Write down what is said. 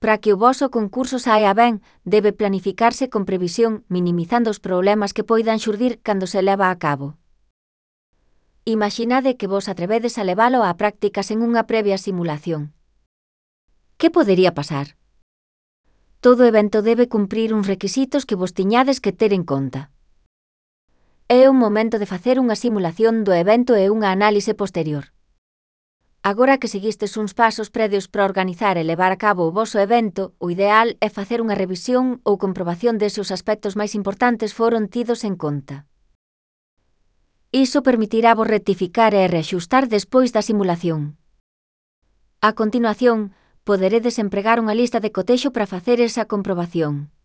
Para que o voso concurso saia ben, debe planificarse con previsión, minimizando os problemas que poidan xurdir cando se leva a cabo. Imaxinade que vos atrevedes a levalo á práctica sen unha previa simulación. Que podería pasar? Todo evento debe cumprir uns requisitos que vos tiñades que ter en conta. É o momento de facer unha simulación do evento e unha análise posterior. Agora que seguistes uns pasos previos para organizar e levar a cabo o voso evento, o ideal é facer unha revisión ou comprobación de se os aspectos máis importantes foron tidos en conta. Iso permitirá vos rectificar e reaxustar despois da simulación. A continuación, poderedes empregar unha lista de cotexo para facer esa comprobación.